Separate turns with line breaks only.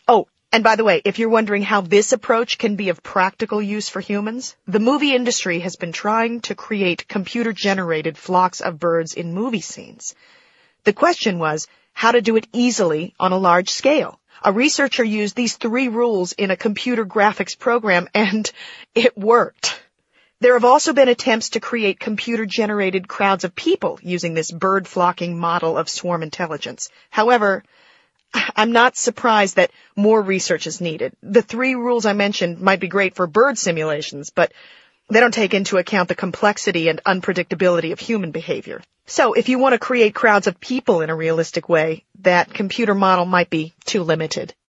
Oh, and by the way, if you're wondering how this approach can be of practical use for humans, the movie industry has been trying to create computer-generated flocks of birds in movie scenes. The question was how to do it easily on a large scale. A researcher used these 3 rules in a computer graphics program, and it worked. There have also been attempts to create computer-generated crowds of people using this bird-flocking model of swarm intelligence. However, I'm not surprised that more research is needed. The 3 rules I mentioned might be great for bird simulations, but they don't take into account the complexity and unpredictability of human behavior. So if you want to create crowds of people in a realistic way, that computer model might be too limited.